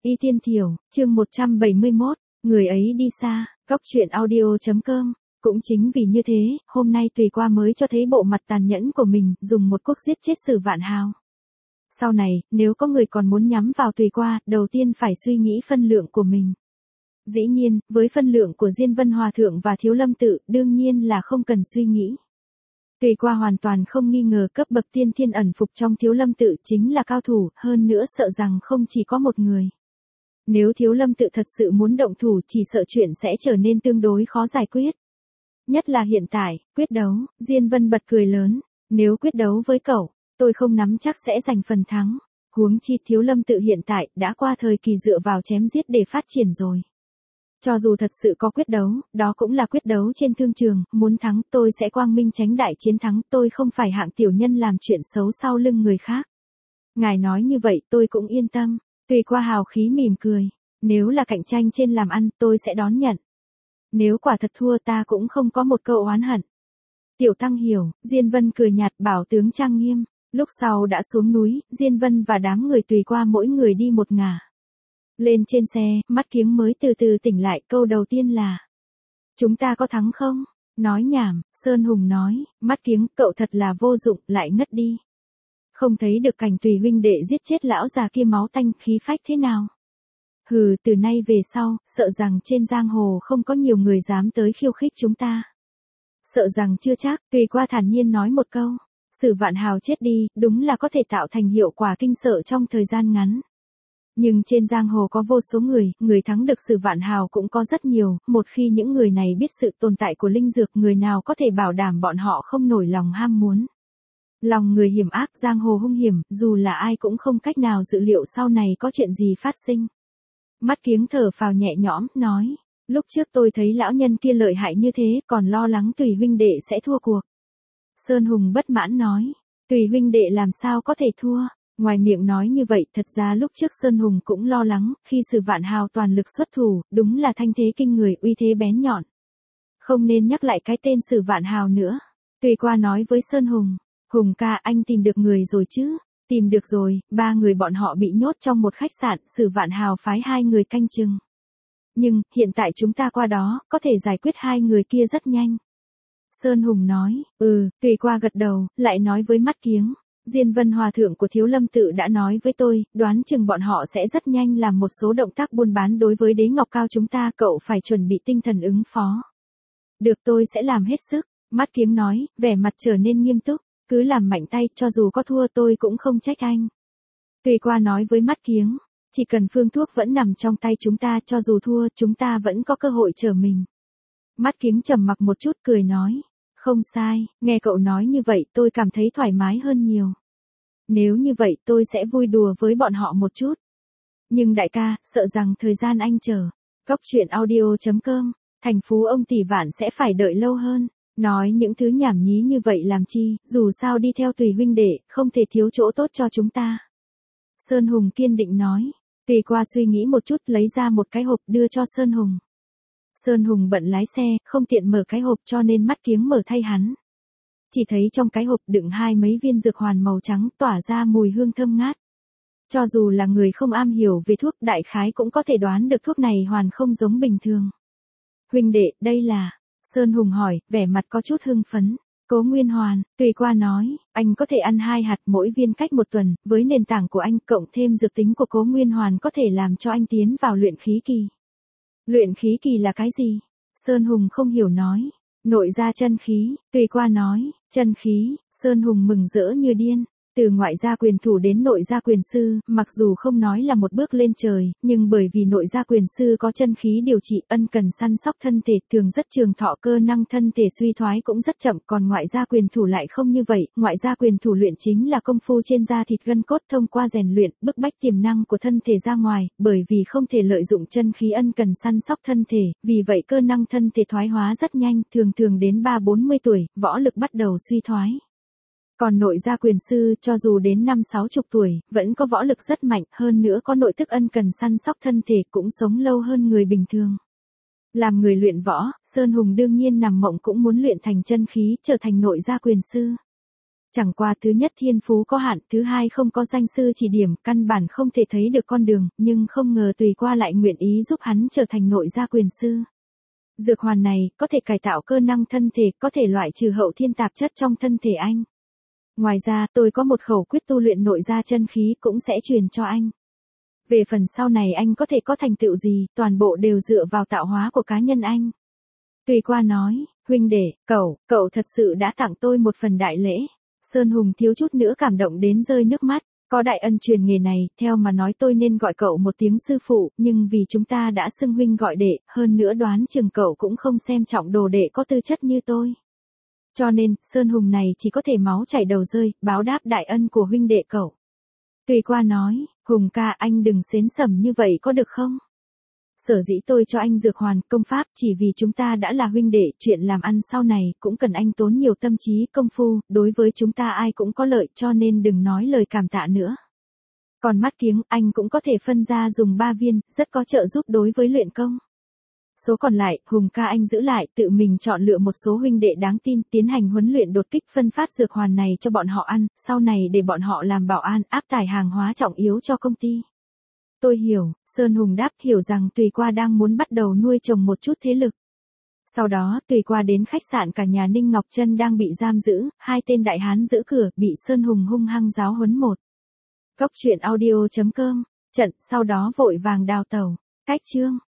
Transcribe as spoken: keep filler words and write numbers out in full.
Y Tiên Thiểu, chương một trăm bảy mươi mốt, người ấy đi xa, góc truyện audio chấm com. Cũng chính vì như thế, hôm nay Tùy Qua mới cho thấy bộ mặt tàn nhẫn của mình, dùng một cuốc giết chết Sử Vạn Hào. Sau này, nếu có người còn muốn nhắm vào Tùy Qua, đầu tiên phải suy nghĩ phân lượng của mình. Dĩ nhiên, với phân lượng của Diên Vân Hòa Thượng và Thiếu Lâm Tự, đương nhiên là không cần suy nghĩ. Tùy Qua hoàn toàn không nghi ngờ cấp bậc tiên thiên ẩn phục trong Thiếu Lâm Tự chính là cao thủ, hơn nữa sợ rằng không chỉ có một người. Nếu Thiếu Lâm Tự thật sự muốn động thủ chỉ sợ chuyện sẽ trở nên tương đối khó giải quyết. Nhất là hiện tại, quyết đấu, Diên Vân bật cười lớn, nếu quyết đấu với cậu, tôi không nắm chắc sẽ giành phần thắng. Huống chi Thiếu Lâm Tự hiện tại đã qua thời kỳ dựa vào chém giết để phát triển rồi. Cho dù thật sự có quyết đấu, đó cũng là quyết đấu trên thương trường, muốn thắng tôi sẽ quang minh chánh đại chiến thắng, tôi không phải hạng tiểu nhân làm chuyện xấu sau lưng người khác. Ngài nói như vậy tôi cũng yên tâm. Tùy Qua hào khí mỉm cười, nếu là cạnh tranh trên làm ăn tôi sẽ đón nhận. Nếu quả thật thua ta cũng không có một câu oán hận. Tiểu Tăng hiểu, Diên Vân cười nhạt bảo tướng trang nghiêm, lúc sau đã xuống núi, Diên Vân và đám người Tùy Qua mỗi người đi một ngả. Lên trên xe, Mắt Kiếng mới từ từ tỉnh lại, câu đầu tiên là: chúng ta có thắng không? Nói nhảm, Sơn Hùng nói, Mắt Kiếng, cậu thật là vô dụng, lại ngất đi. Không thấy được cảnh Tùy huynh đệ giết chết lão già kia máu tanh khí phách thế nào? Hừ, từ nay về sau, sợ rằng trên giang hồ không có nhiều người dám tới khiêu khích chúng ta. Sợ rằng chưa chắc, Tùy Qua thản nhiên nói một câu. Sử Vạn Hào chết đi, đúng là có thể tạo thành hiệu quả kinh sợ trong thời gian ngắn. Nhưng trên giang hồ có vô số người, người thắng được Sử Vạn Hào cũng có rất nhiều, một khi những người này biết sự tồn tại của linh dược, người nào có thể bảo đảm bọn họ không nổi lòng ham muốn. Lòng người hiểm ác, giang hồ hung hiểm, dù là ai cũng không cách nào dự liệu sau này có chuyện gì phát sinh. Mắt Kiếng thở phào nhẹ nhõm, nói, lúc trước tôi thấy lão nhân kia lợi hại như thế, còn lo lắng Tùy huynh đệ sẽ thua cuộc. Sơn Hùng bất mãn nói, Tùy huynh đệ làm sao có thể thua? Ngoài miệng nói như vậy, thật ra lúc trước Sơn Hùng cũng lo lắng, khi Sử Vạn Hào toàn lực xuất thủ, đúng là thanh thế kinh người, uy thế bén nhọn. Không nên nhắc lại cái tên Sử Vạn Hào nữa. Tùy Qua nói với Sơn Hùng, Hùng ca, anh tìm được người rồi chứ? Tìm được rồi, ba người bọn họ bị nhốt trong một khách sạn, Sử Vạn Hào phái hai người canh chừng. Nhưng, hiện tại chúng ta qua đó, có thể giải quyết hai người kia rất nhanh. Sơn Hùng nói, ừ, Tùy Qua gật đầu, lại nói với Mắt Kiếng, Diên Vân Hòa Thượng của Thiếu Lâm Tự đã nói với tôi, đoán chừng bọn họ sẽ rất nhanh làm một số động tác buôn bán đối với Đế Ngọc Cao chúng ta, cậu phải chuẩn bị tinh thần ứng phó. Được, tôi sẽ làm hết sức. Mắt Kiếng nói, vẻ mặt trở nên nghiêm túc, cứ làm mạnh tay, cho dù có thua tôi cũng không trách anh. Tùy Qua nói với Mắt Kiếng, chỉ cần phương thuốc vẫn nằm trong tay chúng ta, cho dù thua, chúng ta vẫn có cơ hội trở mình. Mắt Kiếng trầm mặc một chút cười nói, không sai, nghe cậu nói như vậy tôi cảm thấy thoải mái hơn nhiều. Nếu như vậy tôi sẽ vui đùa với bọn họ một chút. Nhưng đại ca, sợ rằng thời gian anh chờ. Góc truyện audio chấm com, thành phú ông tỷ vạn sẽ phải đợi lâu hơn. Nói những thứ nhảm nhí như vậy làm chi, dù sao đi theo Tùy huynh đệ, không thể thiếu chỗ tốt cho chúng ta. Sơn Hùng kiên định nói. Tùy Qua suy nghĩ một chút, lấy ra một cái hộp đưa cho Sơn Hùng. Sơn Hùng bận lái xe, không tiện mở cái hộp cho nên Mắt Kiếng mở thay hắn. Chỉ thấy trong cái hộp đựng hai mấy viên dược hoàn màu trắng tỏa ra mùi hương thơm ngát. Cho dù là người không am hiểu về thuốc, đại khái cũng có thể đoán được thuốc này hoàn không giống bình thường. Huynh đệ, đây là... Sơn Hùng hỏi, vẻ mặt có chút hưng phấn. Cố Nguyên Hoàn, Tùy Qua nói, anh có thể ăn hai hạt mỗi viên cách một tuần, với nền tảng của anh cộng thêm dược tính của Cố Nguyên Hoàn có thể làm cho anh tiến vào luyện khí kỳ. Luyện khí kỳ là cái gì? Sơn Hùng không hiểu nói. Nội gia chân khí, Tùy Qua nói, chân khí, Sơn Hùng mừng rỡ như điên. Từ ngoại gia quyền thủ đến nội gia quyền sư, mặc dù không nói là một bước lên trời, nhưng bởi vì nội gia quyền sư có chân khí điều trị, ân cần săn sóc thân thể, thường rất trường thọ, cơ năng thân thể suy thoái cũng rất chậm, còn ngoại gia quyền thủ lại không như vậy, ngoại gia quyền thủ luyện chính là công phu trên da thịt gân cốt, thông qua rèn luyện, bức bách tiềm năng của thân thể ra ngoài, bởi vì không thể lợi dụng chân khí ân cần săn sóc thân thể, vì vậy cơ năng thân thể thoái hóa rất nhanh, thường thường đến ba bốn mươi tuổi, võ lực bắt đầu suy thoái. Còn nội gia quyền sư, cho dù đến năm sáu chục tuổi, vẫn có võ lực rất mạnh, hơn nữa có nội tức ân cần săn sóc thân thể, cũng sống lâu hơn người bình thường. Làm người luyện võ, Sơn Hùng đương nhiên nằm mộng cũng muốn luyện thành chân khí, trở thành nội gia quyền sư. Chẳng qua thứ nhất thiên phú có hạn, thứ hai không có danh sư chỉ điểm, căn bản không thể thấy được con đường, nhưng không ngờ Tùy Qua lại nguyện ý giúp hắn trở thành nội gia quyền sư. Dược hoàn này, có thể cải tạo cơ năng thân thể, có thể loại trừ hậu thiên tạp chất trong thân thể anh. Ngoài ra, tôi có một khẩu quyết tu luyện nội gia chân khí cũng sẽ truyền cho anh. Về phần sau này anh có thể có thành tựu gì, toàn bộ đều dựa vào tạo hóa của cá nhân anh. Tùy Qua nói, huynh đệ, cậu, cậu thật sự đã tặng tôi một phần đại lễ. Sơn Hùng thiếu chút nữa cảm động đến rơi nước mắt, có đại ân truyền nghề này, theo mà nói tôi nên gọi cậu một tiếng sư phụ, nhưng vì chúng ta đã xưng huynh gọi đệ, hơn nữa đoán chừng cậu cũng không xem trọng đồ đệ có tư chất như tôi. Cho nên, Sơn Hùng này chỉ có thể máu chảy đầu rơi, báo đáp đại ân của huynh đệ cậu. Tùy Qua nói, Hùng ca anh đừng xến xẩm như vậy có được không? Sở dĩ tôi cho anh dược hoàn, công pháp, chỉ vì chúng ta đã là huynh đệ, chuyện làm ăn sau này cũng cần anh tốn nhiều tâm trí, công phu, đối với chúng ta ai cũng có lợi, cho nên đừng nói lời cảm tạ nữa. Còn mắt kiếng, anh cũng có thể phân ra dùng ba viên, rất có trợ giúp đối với luyện công. Số còn lại, Hùng ca anh giữ lại, tự mình chọn lựa một số huynh đệ đáng tin, tiến hành huấn luyện đột kích phân phát dược hoàn này cho bọn họ ăn, sau này để bọn họ làm bảo an, áp tải hàng hóa trọng yếu cho công ty. Tôi hiểu, Sơn Hùng đáp, hiểu rằng Tùy Qua đang muốn bắt đầu nuôi trồng một chút thế lực. Sau đó, Tùy Qua đến khách sạn cả nhà Ninh Ngọc Trân đang bị giam giữ, hai tên đại hán giữ cửa, bị Sơn Hùng hung hăng giáo huấn một. Góc truyện audio chấm com, trận, sau đó vội vàng đào tẩu. Cách chương